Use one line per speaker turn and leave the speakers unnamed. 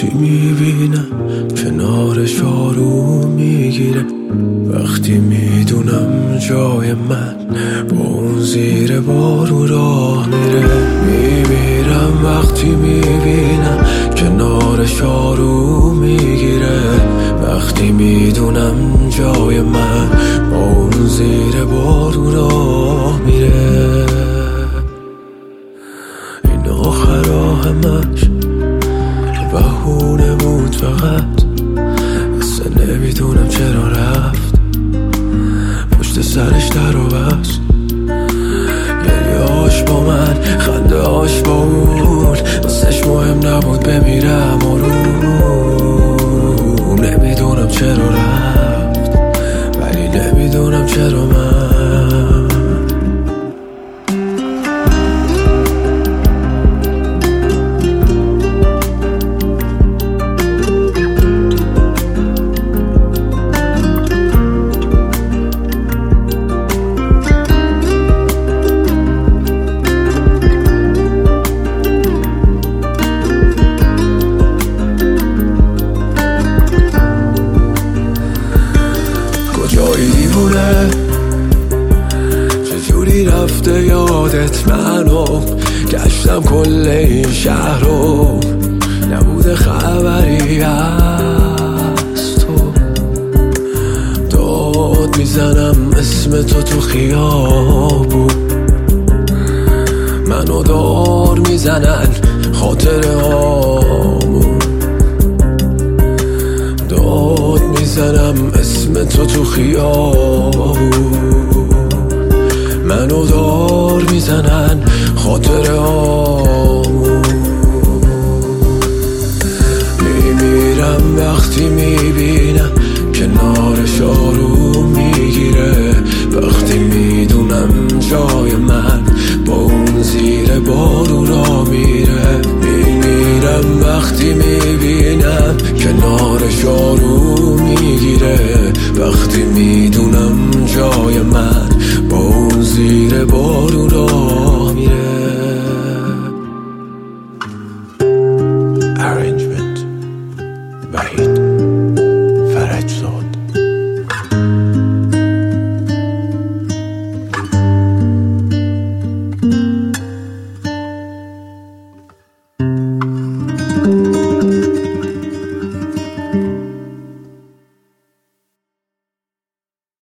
وقتی میبینم کنارش آروم میگیره، وقتی میدونم جای من با اون زیر بارون راه میره. میمیرم وقتی میبینم کنارش آروم میگیره، وقتی میدونم جای من با اون زیر بارون راه میره. این آخر همش بهونه بود فقط، اصلا نمیدونم چرا رفت، پشت سرش در و بست. گریه‌هاش با من، خنده هاش با اون، واسش مهم نبود بمیرم آروم. نمیدونم چرا رفت، ولی نمیدونم چرا من. کجایی دیوونه، چجوری رفته یادت منو، گشتم کل این شهر رو، نبوده خبری از تو. داد میزنم اسم تو خیابون، منو دار میزنن خاطره هامون. داد میزنم اسم تو خیابون، منو دار میزنن خاطره هامون. میمیرم وقتی میبینم کنارش آروم میگیره، وقتی میدونم جای من با اون زیر بارون را میره. میمیرم وقتی میبینم کنارش آروم میگیره، وقتی میدونم جای من با اون زیر بارون